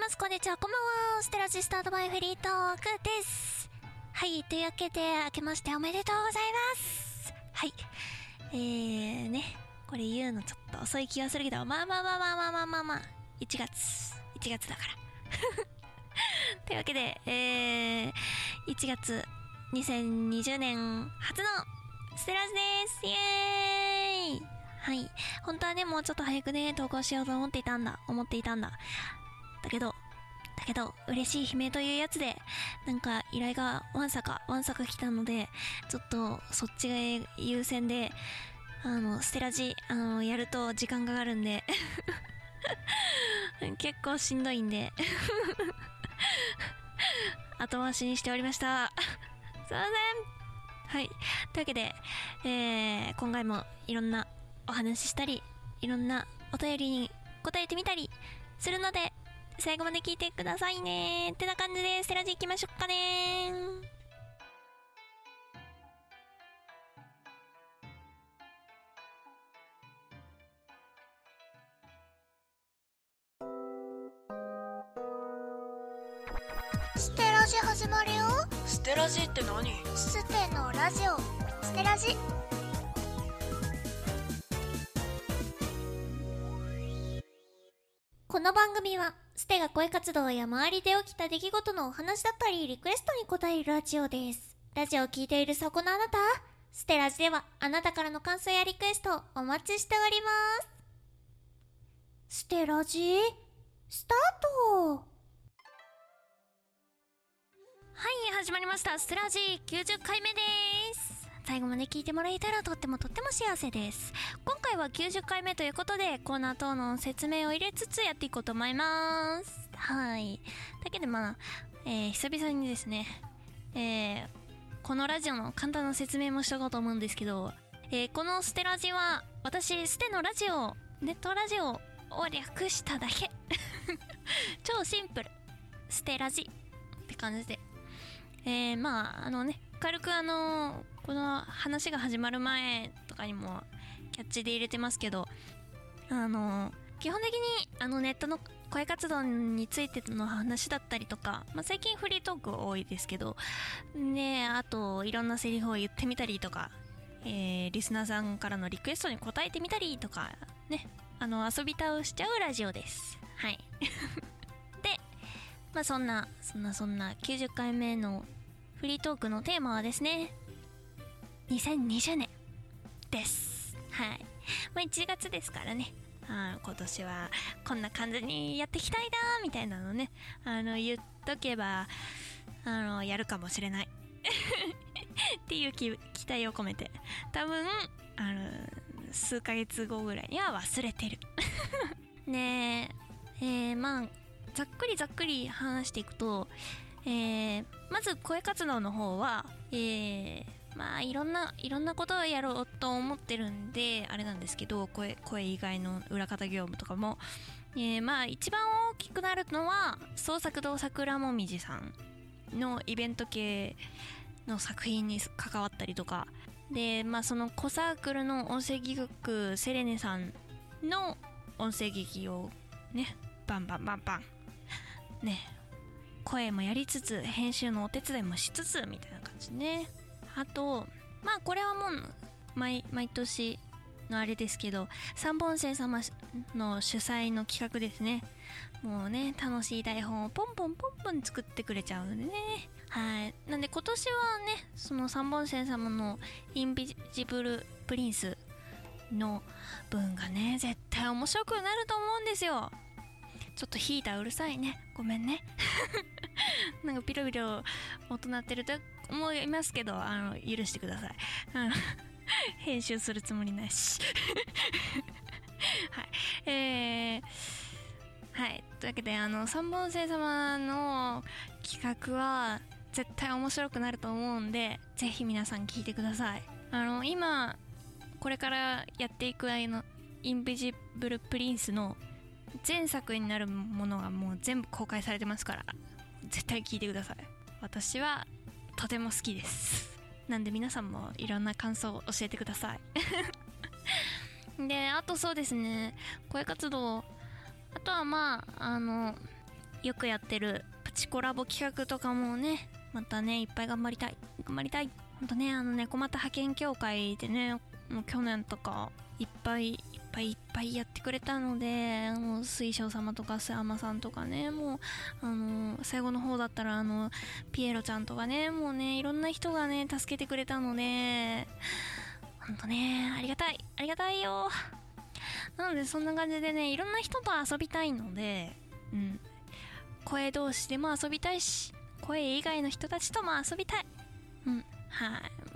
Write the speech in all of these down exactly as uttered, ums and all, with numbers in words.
ます。こんにちは、こんばんは。ステラジスタートバイフリートークです。はい、というわけで明けましておめでとうございます。はい、えーねこれ言うのちょっと遅い気がするけど、まあまあまあまあまあまあまあまあいちがついちがつだからというわけで、えー、いちがつにせんにじゅうねん初のステラジです。イエーイ。はい、本当はねもうちょっと早くね投稿しようと思っていたんだ思っていたんだだけどだけど嬉しい悲鳴というやつでなんか依頼がわんさかわんさか来たので、ちょっとそっちが優先で、あのステラジあのやると時間かかるんで結構しんどいんで後回しにしておりました。すいません。はい、というわけで、えー、今回もいろんなお話ししたりいろんなお便りに答えてみたりするので、最後まで聞いてくださいねってな感じでステラジ行きましょうかね。 ステラジ始まるよ。 ステラジって何？ ステのラジオ、ステラジ。 この番組はステが声活動や周りで起きた出来事のお話だったりリクエストに答えるラジオです。ラジオを聞いているそこのあなた、ステラジではあなたからの感想やリクエストをお待ちしております。ステラジスタート。はい、始まりました。ステラジきゅうじゅっかいめです。最後まで聞いてもらえたらとってもとっても幸せです。今回はきゅうじゅっかいめということでコーナー等の説明を入れつつやっていこうと思います。はい。だけどまあ、えー、久々にですね、えー、このラジオの簡単な説明もしとこうと思うんですけど、えー、このステラジは私ステのラジオ、ネットラジオを略しただけ超シンプル、ステラジって感じで、えー、まああのね軽くあのこの話が始まる前とかにもキャッチで入れてますけど、あの基本的にあのネットの声活動についての話だったりとか、まあ、最近フリートーク多いですけどね、あといろんなセリフを言ってみたりとか、えー、リスナーさんからのリクエストに答えてみたりとかね、あの遊び倒しちゃうラジオです。はいで、まあそんなそんなそんなきゅうじゅっかいめのフリートークのテーマはですね、にせんにじゅうねんです。はい。まあいちがつですからね、あ今年はこんな感じにやっていきたいなみたいなのね、あの言っとけばあのやるかもしれないっていう期待を込めて、多分あの数ヶ月後ぐらいには忘れてるねえ、えー、まあざっくりざっくり話していくと、えー、まず声活動の方は、えー、まあいろんないろんなことをやろうと思ってるんであれなんですけど、声声以外の裏方業務とかも、えー、まあ一番大きくなるのは創作堂桜もみじさんのイベント系の作品に関わったりとかで、まあそのコサークルの音声戯曲セレネさんの音声劇をねバンバンバンバンね声もやりつつ編集のお手伝いもしつつみたいな感じね。あとまあこれはもう 毎, 毎年のあれですけど、三本線様の主催の企画ですね。もうね楽しい台本をポンポンポンポン作ってくれちゃうんでね。はい、なんで今年はねその三本線様のインビジブルプリンスの文がね絶対面白くなると思うんですよ。ちょっとヒーターうるさいね、ごめんねなんかピロピロ音鳴ってると思いますけど、あの許してください編集するつもりないしはいえー、はいというわけであの三本線様の企画は絶対面白くなると思うんで、ぜひ皆さん聞いてください。あの今これからやっていくあのインビジブルプリンスの前作になるものがもう全部公開されてますから、絶対聞いてください。私はとても好きです。なんで皆さんもいろんな感想を教えてくださいで、あとそうですね、声活動、あとはまああのよくやってるプチコラボ企画とかもね、またねいっぱい頑張りたい頑張りたい。ほんとね、あの猫又派遣協会でね、もう去年とかいっぱいいっぱいいっぱいやってくれたので、もう水晶様とかスアマさんとかね、もうあの最後の方だったらあのピエロちゃんとかね、もうねいろんな人がね助けてくれたので、ほんとねありがたいありがたいよ。なのでそんな感じでね、いろんな人と遊びたいので、うん、声同士でも遊びたいし、声以外の人たちとも遊びたい。うん、はい、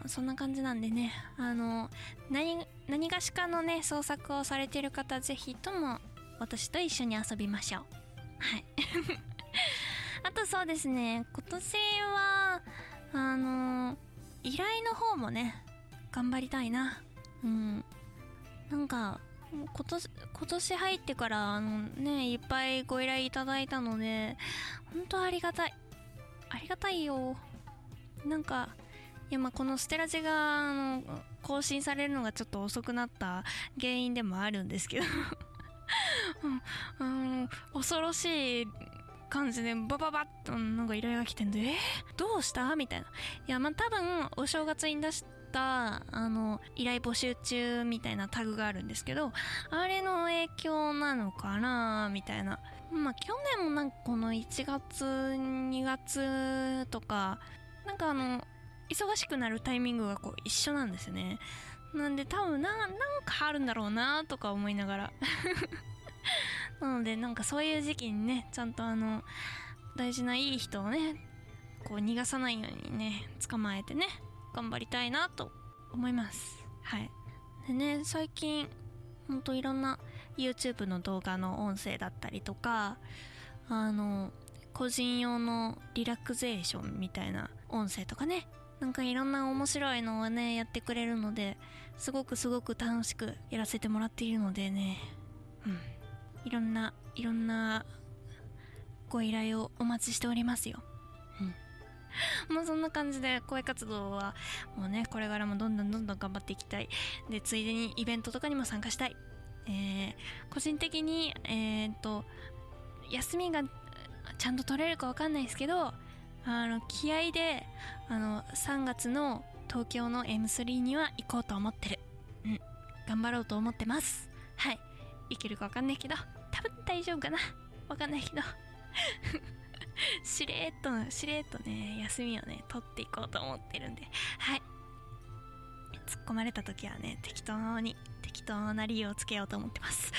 そんな感じなんでね、あの何何がしかのね創作をされている方、ぜひとも私と一緒に遊びましょう。はいあとそうですね、今年はあの依頼の方もね頑張りたいな。うん、なんか今年今年入ってからあのねいっぱいご依頼いただいたので、本当ありがたいありがたいよ。なんかいや、まあこのステラジがあの更新されるのがちょっと遅くなった原因でもあるんですけどうん、あの恐ろしい感じでバババッとなんか依頼が来てんで、えー、どうしたみたいな。いや、まあ多分お正月に出したあの依頼募集中みたいなタグがあるんですけど、あれの影響なのかなみたいな。まあ去年もなんかこのいちがつにがつとかなんかあの忙しくなるタイミングがこう一緒なんですよね。なんで多分な、なんかあるんだろうなとか思いながらなのでなんかそういう時期にね、ちゃんとあの大事ないい人をねこう逃がさないようにね捕まえてね頑張りたいなと思います。はい。でね、最近ほんといろんな YouTube の動画の音声だったりとか、あの個人用のリラクゼーションみたいな音声とかね、なんかいろんな面白いのをねやってくれるので、すごくすごく楽しくやらせてもらっているのでね、うん、いろんないろんなご依頼をお待ちしておりますよ。うん、もうそんな感じで声活動はもうねこれからもどんどんどんどん頑張っていきたい。でついでにイベントとかにも参加したい。えー、個人的にえー、っと休みがちゃんと取れるかわかんないですけど、あの気合であのさんがつの東京の エムスリー には行こうと思ってる。うん、頑張ろうと思ってます。はい、いけるかわかんないけど多分大丈夫かな、わかんないけどしれーっとしれーっとね休みをね取っていこうと思ってるんで、はい、突っ込まれた時はね適当に適当な理由をつけようと思ってます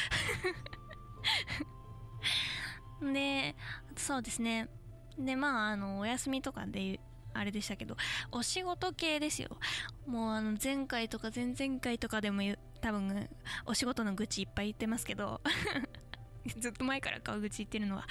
で、そうですね。で、まあ、あの、お休みとかで、あれでしたけど、お仕事系ですよ。もう、あの、前回とか前々回とかでも多分、お仕事の愚痴いっぱい言ってますけど、ずっと前から顔愚痴言ってるのは。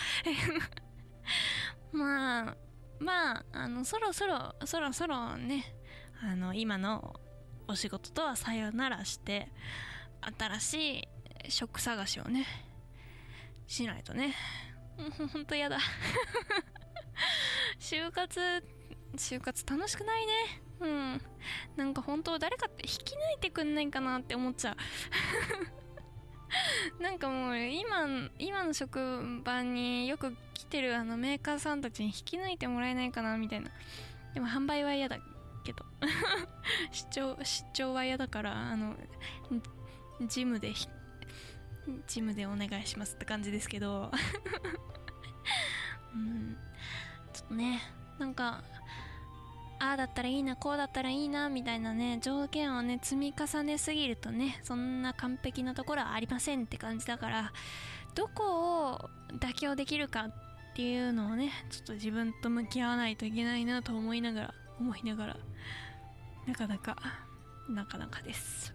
まあ、まあ、あの、そろそろ、そろそろね、あの、今のお仕事とはさよならして、新しい職探しをね、しないとね。ほんとやだ就活就活楽しくないね。うん、なんか本当誰かって引き抜いてくんないかなって思っちゃうなんかもう今今の職場によく来てるあのメーカーさんたちに引き抜いてもらえないかなみたいな。でも販売は嫌だけど出張出張は嫌だから、あの事務で事務でお願いしますって感じですけどうん、ちょっとね、なんかああだったらいいなこうだったらいいなみたいなね条件をね積み重ねすぎるとね、そんな完璧なところはありませんって感じだから、どこを妥協できるかっていうのをねちょっと自分と向き合わないといけないなと思いながら思いながらなかなかなかなかです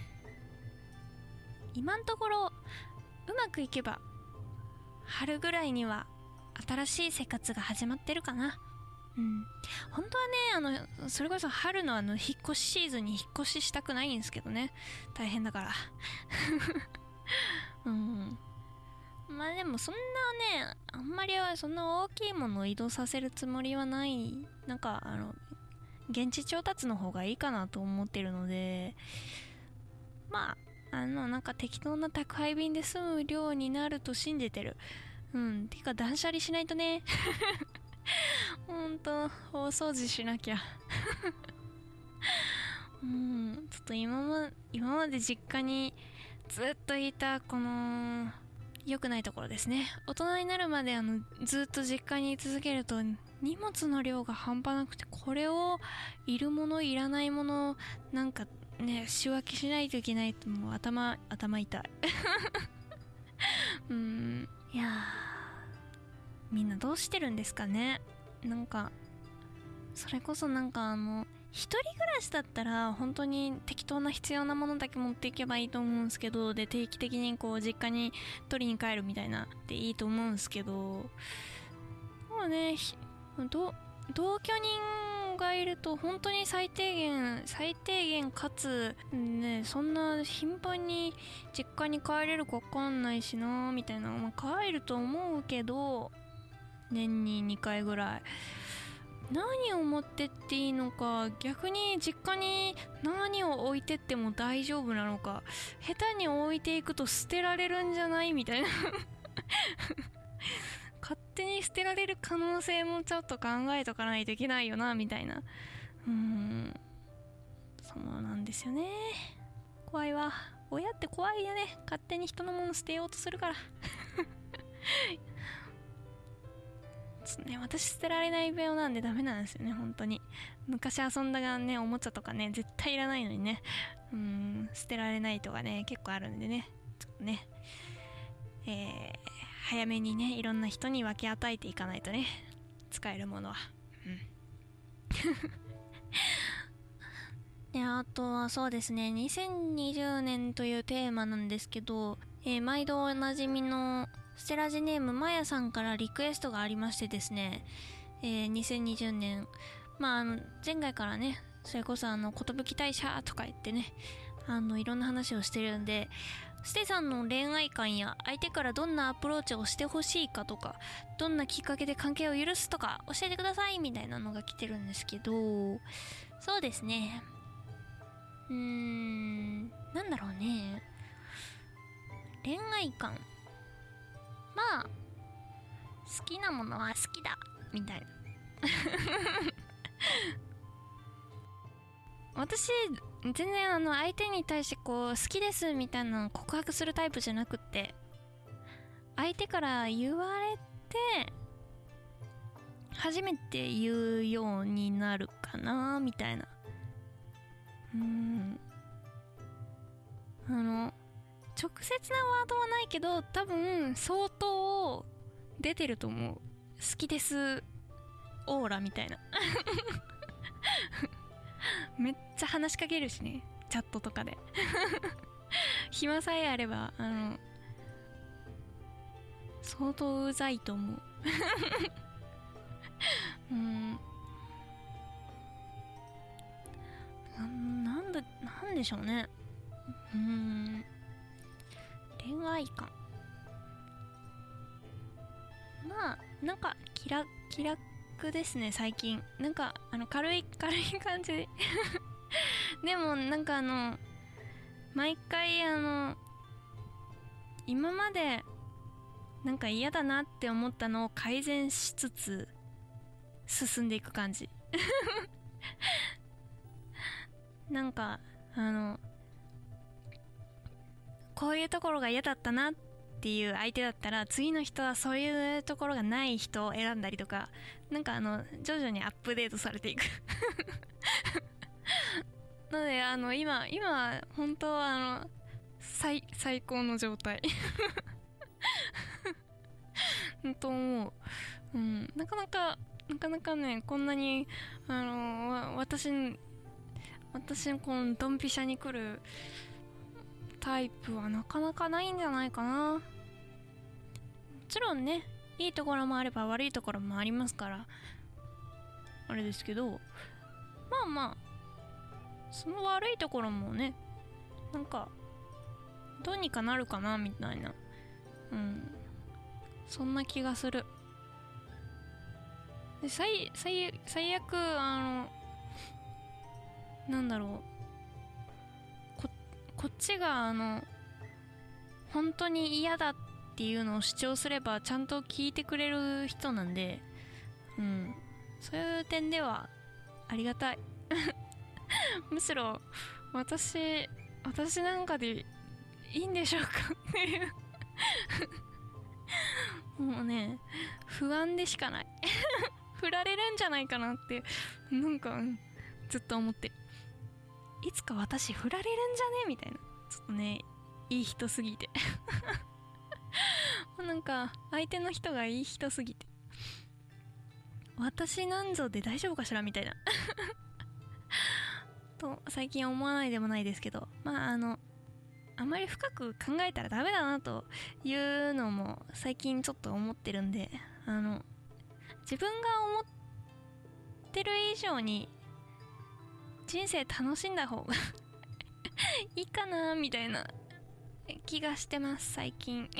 今のところうまくいけば春ぐらいには新しい生活が始まってるかな。うん、本当はね、あのそれこそ春のあの引っ越しシーズンに引っ越ししたくないんですけどね、大変だからうん、まあでもそんなね、あんまりそんな大きいものを移動させるつもりはない。なんかあの現地調達の方がいいかなと思ってるので、まああのなんか適当な宅配便で済む量になると信じてる。 うんてか断捨離しないとねほんと大掃除しなきゃうんちょっと今ま今まで実家にずっといたこの良くないところですね。大人になるまであのずっと実家に居続けると荷物の量が半端なくて、これをいるものいらないものなんかね仕分けしないといけないと、もう頭頭痛いうんいやーみんなどうしてるんですかね。なんかそれこそなんかあの一人暮らしだったら本当に適当な必要なものだけ持っていけばいいと思うんですけど、で定期的にこう実家に取りに帰るみたいなでいいと思うんですけど、もうねど同居人がいると本当に最低限最低限かつね、そんな頻繁に実家に帰れるか分かんないしなみたいな、まあ、帰ると思うけど年ににかいぐらい何を持ってっていいのか、逆に実家に何を置いてっても大丈夫なのか、下手に置いていくと捨てられるんじゃないみたいな勝手に捨てられる可能性もちょっと考えとかないといけないよなみたいな。うーんそうなんですよね。怖いわ、親って怖いよね。勝手に人のもの捨てようとするからね、私捨てられない病なんでダメなんですよね。本当に昔遊んだがねおもちゃとかね絶対いらないのにね、うーん捨てられないとかね結構あるんでね、ちょっとね、えー、早めにねいろんな人に分け与えていかないとね、使えるものは。うんであとはそうですね、にせんにじゅうねんというテーマなんですけど、えー、毎度おなじみのステラジネームまやさんからリクエストがありましてですね、えー、にせんにじゅうねん、まあ、あの前回からねそれこそあの寿大社とか言ってねあのいろんな話をしてるんで、ステさんの恋愛観や相手からどんなアプローチをしてほしいかとか、どんなきっかけで関係を許すとか教えてくださいみたいなのが来てるんですけど、そうですね、うーんなんだろうね、恋愛観、まあ好きなものは好きだみたいな私全然あの相手に対してこう好きですみたいなの告白するタイプじゃなくって、相手から言われて初めて言うようになるかなみたいな。うーんあの直接なワードはないけど多分相当出てると思う。好きですオーラみたいなめっちゃ話しかけるしね、チャットとかで暇さえあればあの相当うざいと思ううんななんだなんでしょうね。うーん恋愛観、まあなんか気楽気楽ですね最近。なんかあの軽い軽い感じででもなんかあの毎回あの今までなんか嫌だなって思ったのを改善しつつ進んでいく感じなんかあのこういうところが嫌だったなっていう相手だったら次の人はそういうところがない人を選んだりとか、なんかあの徐々にアップデートされていくなのであの今今本当はあの最最高の状態と思う。うん、なかなかなかなかねこんなにあのわ私私のこのドンピシャに来るタイプはなかなかないんじゃないかな。もちろんねいいところもあれば悪いところもありますからあれですけど、まあまあその悪いところもねなんかどうにかなるかなみたいな、うんそんな気がする。で最最最悪あのなんだろうここっちがあの本当に嫌だっっていうのを主張すればちゃんと聞いてくれる人なんで、うん、そういう点ではありがたいむしろ私私なんかでいいんでしょうかっていうもうね不安でしかない振られるんじゃないかなってなんか、うん、ずっと思ってる。いつか私振られるんじゃねみたいな、ちょっとねいい人すぎてなんか相手の人がいい人すぎて私なんぞで大丈夫かしらみたいなと最近思わないでもないですけど、まああのあまり深く考えたらダメだなというのも最近ちょっと思ってるんで、あの自分が思ってる以上に人生楽しんだ方がいいかなみたいな気がしてます最近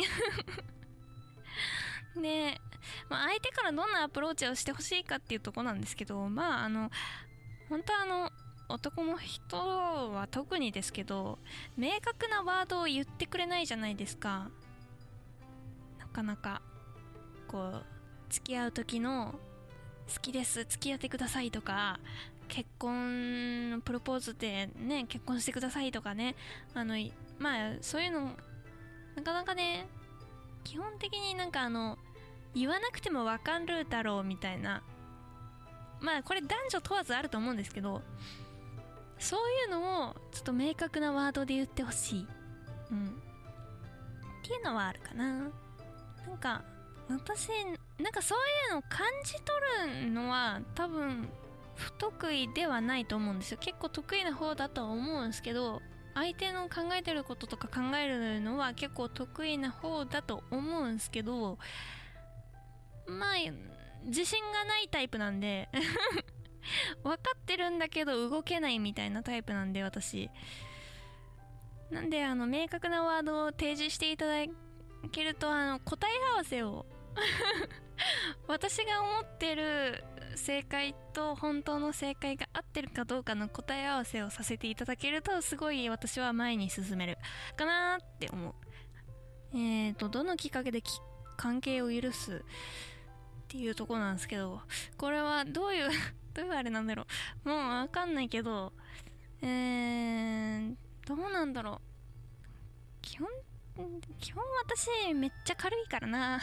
で、まあ、相手からどんなアプローチをしてほしいかっていうとこなんですけど、まああの本当はあの男の人は特にですけど明確なワードを言ってくれないじゃないですか。なかなかこう付き合う時の好きです付き合ってくださいとか、結婚のプロポーズでね結婚してくださいとかね、あのまあそういうのなかなかね基本的になんかあの言わなくても分かるだろうみたいな、まあこれ男女問わずあると思うんですけど、そういうのをちょっと明確なワードで言ってほしい、うんっていうのはあるかな。なんか私なんかそういうのを感じ取るのは多分不得意ではないと思うんですよ。結構得意な方だとは思うんですけど、相手の考えてることとか考えるのは結構得意な方だと思うんですけど、まあ自信がないタイプなんで分かってるんだけど動けないみたいなタイプなんで私なんで、あの明確なワードを提示していただけると、あの答え合わせを私が思ってる正解と本当の正解が合ってるかどうかの答え合わせをさせていただけると、すごい私は前に進めるかなって思う。えーとどのきっかけでき関係を許すっていうところなんですけど、これはどういうどういうあれなんだろう、もうわかんないけど、えーどうなんだろう、基本基本私めっちゃ軽いからな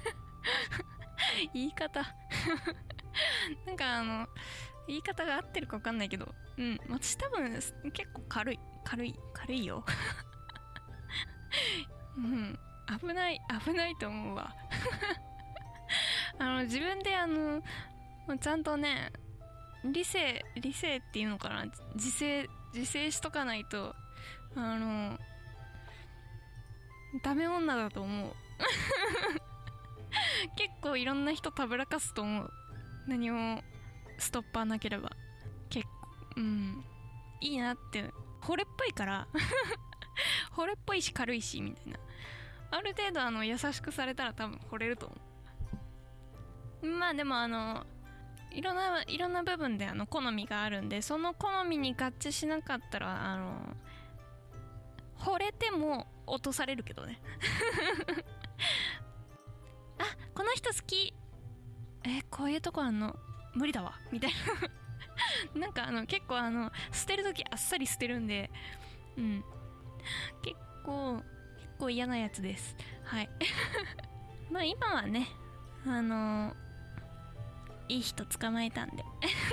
言い方なんかあの言い方が合ってるか分かんないけど、うん私多分結構軽い軽い軽いようん危ない危ないと思うわあの自分であのちゃんとね理性理性っていうのかな、自制自制しとかないとあのダメ女だと思う結構いろんな人たぶらかすと思う、何もストッパーなければ。結構うんいいなって、惚れっぽいから惚れっぽいし軽いしみたいな、ある程度あの優しくされたら多分惚れると思う。まあでもあのいろんないろんな部分であの好みがあるんで、その好みに合致しなかったらあの惚れても落とされるけどねあこの人好き、えこういうとこあんの無理だわみたいななんかあの結構あの捨てるときあっさり捨てるんで、うん結構結構嫌なやつです。はいまあ今はねあのいい人捕まえたんで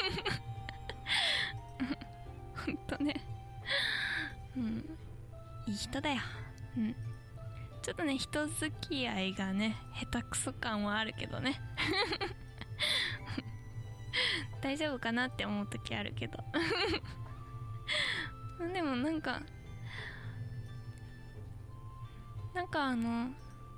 ほんとねうんいい人だよ。うんちょっとね人付き合いがね下手くそ感はあるけどね大丈夫かなって思う時あるけどでもなんかなんかあの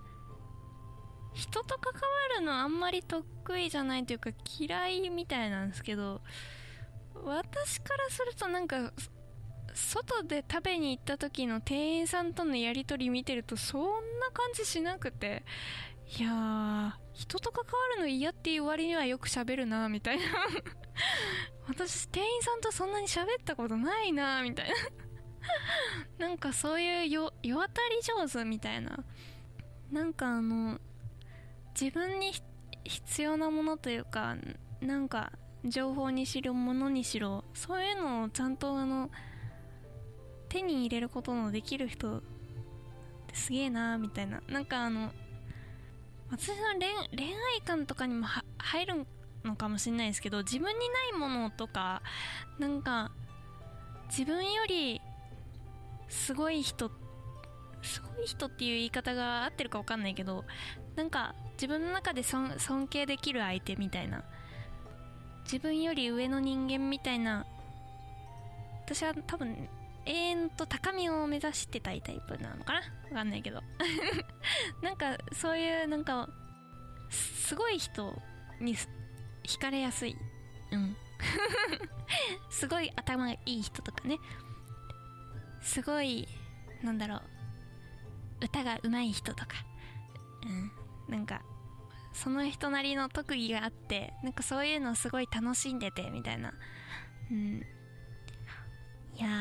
人と関わるのあんまり得意じゃないというか嫌いみたいなんですけど、私からするとなんか外で食べに行った時の店員さんとのやり取り見てるとそんな感じしなくて、いやー人と関わるの嫌っていう割にはよく喋るなみたいな私店員さんとそんなに喋ったことないなみたいななんかそういうよ世渡り上手みたいななんかあの自分に必要なものというか、なんか情報にしろものにしろ、そういうのをちゃんとあの手に入れることのできる人ってすげえなみたいな。なんかあの私の恋, 恋愛観とかにもは入るのかもしれないですけど、自分にないものとか、なんか自分よりすごい人すごい人っていう言い方が合ってるか分かんないけど、なんか自分の中で尊尊敬できる相手みたいな、自分より上の人間みたいな、私は多分永遠と高みを目指してたいタイプなのかな、分かんないけどなんかそういうなんかすごい人に惹かれやすい、うんすごい頭がいい人とかね、すごいなんだろう歌が上手い人とか、うん、なんかその人なりの特技があって、なんかそういうのすごい楽しんでてみたいな、うん、いやー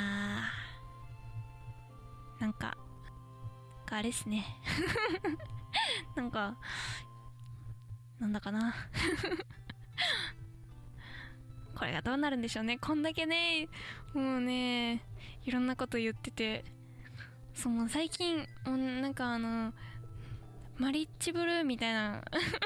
なんかあれっすねなんかなんだかなこれがどうなるんでしょうね。こんだけね、もうねいろんなこと言ってて、その最近なんかあのマリッジブルーみたいな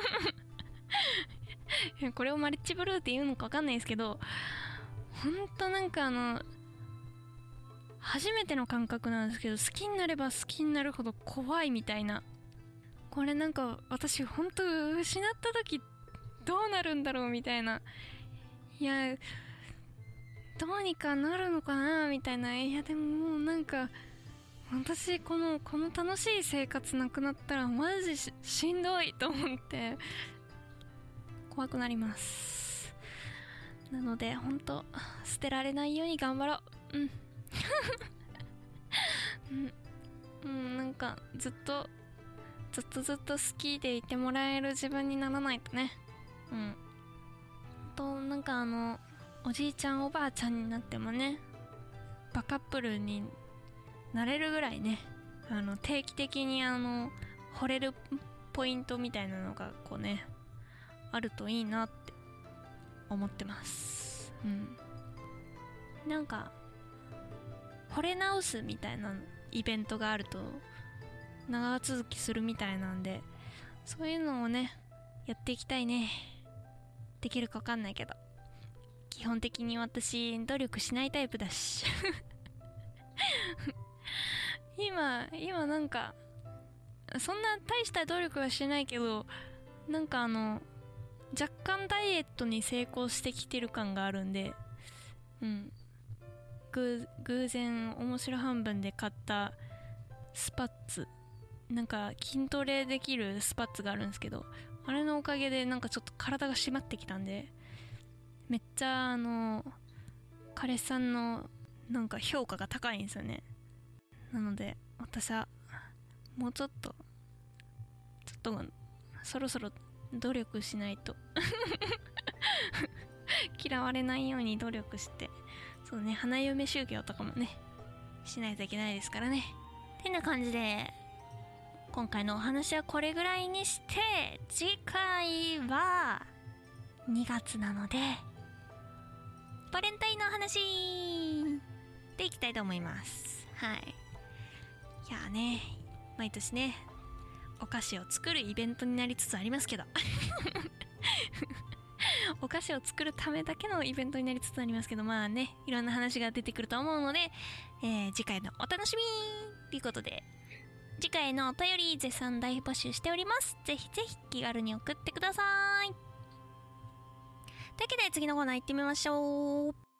これをマリッジブルーって言うのか分かんないですけど、ほんとなんかあの初めての感覚なんですけど、好きになれば好きになるほど怖いみたいな。これなんか私ほんと失った時どうなるんだろうみたいな、いやどうにかなるのかなみたいな。いやでももうなんか私このこの楽しい生活なくなったらマジ し, しんどいと思って怖くなります。なのでほんと捨てられないように頑張ろう。うんうん、うん、なんかずっとずっとずっと好きでいてもらえる自分にならないとね。うんとなんかあのおじいちゃんおばあちゃんになってもねバカップルになれるぐらいね、あの定期的にあの惚れるポイントみたいなのがこうねあるといいなって思ってます。うん、なんか惚れ直すみたいなイベントがあると長続きするみたいなんで、そういうのをねやっていきたいね。できるか分かんないけど、基本的に私努力しないタイプだし今今なんかそんな大した努力はしてないけど、なんかあの若干ダイエットに成功してきてる感があるんで、うんぐ偶然面白半分で買ったスパッツ、なんか筋トレできるスパッツがあるんですけど、あれのおかげでなんかちょっと体が締まってきたんで、めっちゃあの彼氏さんのなんか評価が高いんですよね。なので私はもうちょっとちょっとそろそろ努力しないと嫌われないように努力して、そうね、花嫁修行とかもねしないといけないですからね。てな感じで今回のお話はこれぐらいにして、次回はにがつなのでバレンタインの話でいきたいと思います。はい。いやーね、毎年ねお菓子を作るイベントになりつつありますけどお菓子を作るためだけのイベントになりつつありますけど、まあね、いろんな話が出てくると思うので、えー、次回のお楽しみということで、次回のお便り絶賛大募集しております。ぜひぜひ気軽に送ってください。というわけで次のコーナー行ってみましょう。